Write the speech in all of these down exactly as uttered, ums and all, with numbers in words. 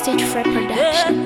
Stage Free Production.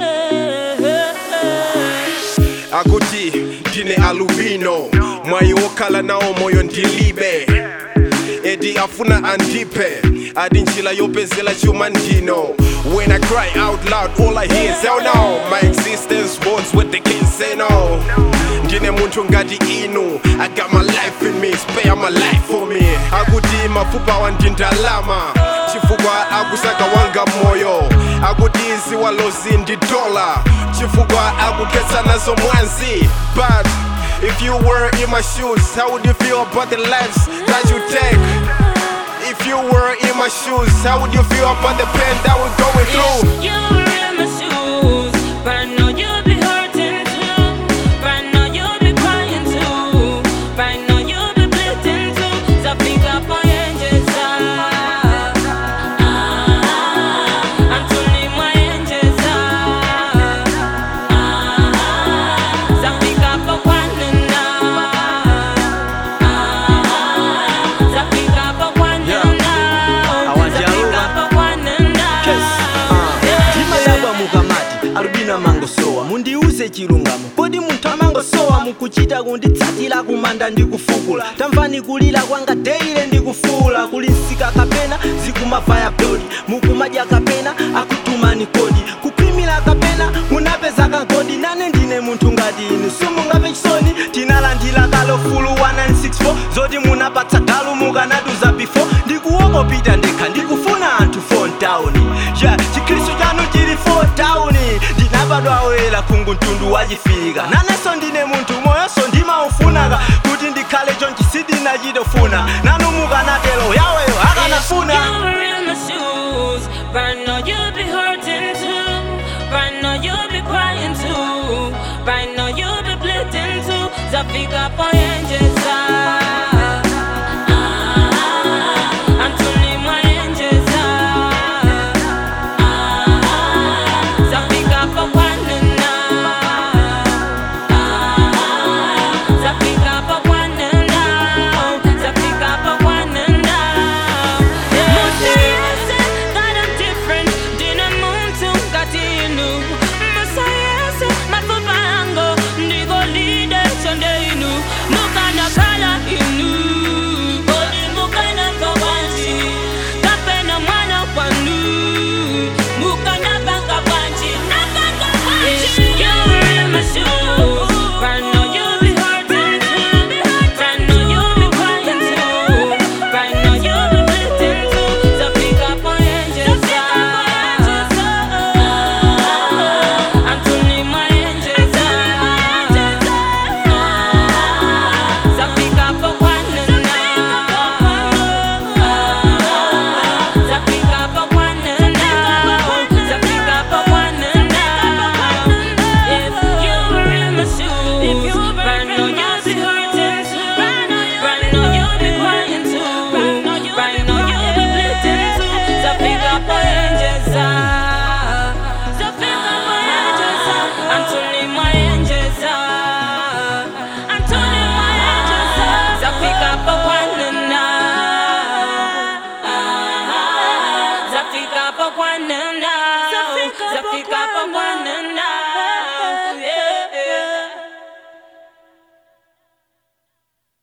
Akuti ndine alubino mwayi wokhala nawo moyo ndilibe edi afuna andipe adi njila yopezela chuma ndino. When I cry out loud all I hear is hell no. My existence bonds with the king say no. Ndine muntu ngati inu, I got my life in me, spare my life for me. Akuti mafupa wandindalama chifukwa akusaka wanga moyo. Akuti izi walozi ndi dola chifukwa akuketsa nazo mwanzi. But if you were in my shoes, how would you feel about the lives that you take? If you were in my shoes, how would you feel about the pain that we're going through? If you were in my shoes, right now you'd be hurting too. Right now you'd be crying too. Right now you'd be bleeding too. So pick up my angels up. I'm turning my angels up. So pick up a one and So pick up a one and Albina mangosowa mundiuze chilungamo podi munthu amangosowa mukuchita kunditsatira kumanda ndikufukula tamvani kulira kwanga deile ndikufuula kuli nsika kapena zikumavaya blodi mukumadya kapena akutumani kodi kukwimira kapena munapeza kankodi nane ndine munthu ngati inu simungape chisoni tinalandira kalofulu one nine six four zoti munapatsa galu mukanaduza before ndikuwokopita ndekha ndikufuna anthu phone town yeah chikristu chanu chili phone town ndinabadwa oyera kungu mtundu wachifika naneso ndine munthu moyonso ndimaufunaka kuti ndikhale chonchi sidinachitofuna nanu mukanatelo yaweyo akanafuna. If you were in my shoes, right now you'd be hurting too. Right now you'd be crying too. Right now you'd be bleeding too. So pick up my angels up.